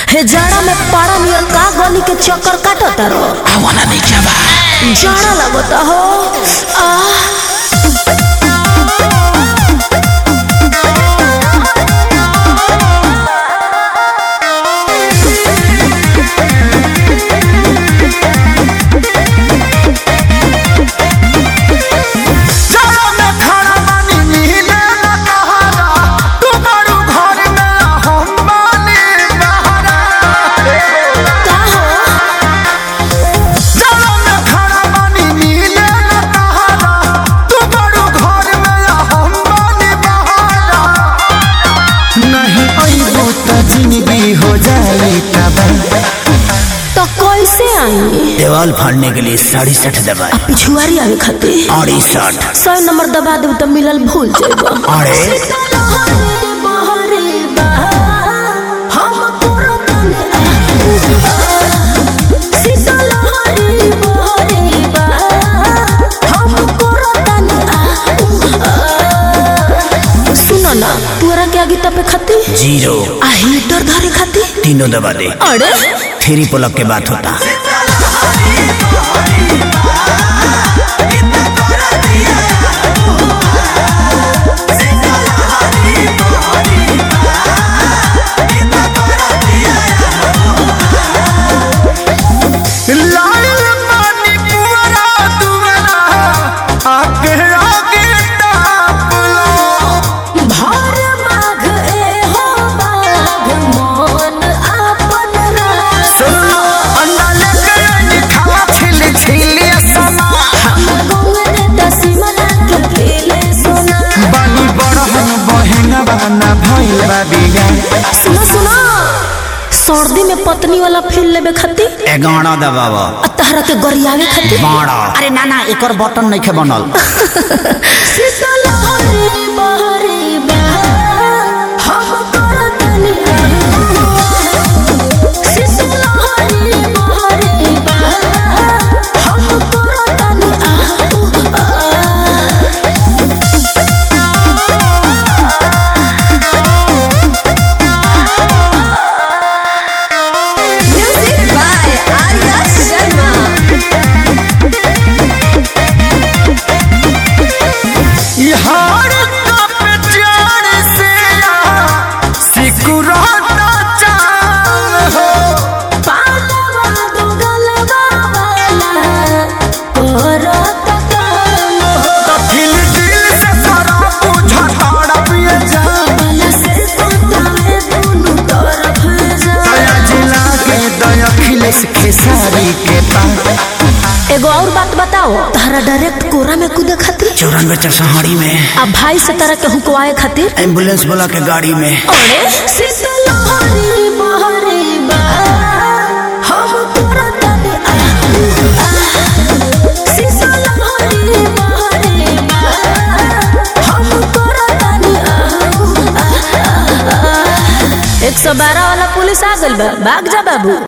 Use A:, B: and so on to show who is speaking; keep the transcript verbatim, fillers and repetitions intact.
A: हे जाड़ा में पाड़ा नियर का गली के चक्कर काटता रो
B: आवाना नहीं जाबा
A: जाड़ा लगता हो आ
B: हो जाए
A: तो कैसे आई
B: देवाल फाड़ने के लिए साढ़े साठ दबा
A: पिछुआरी आवे खातिर
B: अड़ी साठ
A: सौ नंबर दबा दे तो मिलल भूल जाएगा
B: अरे
A: सुनो ना तोरा के आगे तपे खाती
B: जीरो
A: आ हीटर धरे खाती
B: तीनों दबा दे।
A: अरे
B: थ्री पुलअप के बात होता
A: सुनो सुनो सर्दी में पत्नी वाला फील लेबे खातिर
B: एगारह दबावा
A: तहरा के गरियावे खातिर
B: बारह अरे ना ना एक और बटन नहीं खे बनल
A: एगो और बात बताओ तारा डायरेक्ट कोरा में कूदे खातिर
B: चौरानवे चरसहाड़ी में
A: अब भाई से तारा के हुकवाए खातिर
B: एम्बुलेंस बोला के गाड़ी में
A: अरे एक सौ बारह वाला पुलिस आ गइल बा भाग जा बाबू।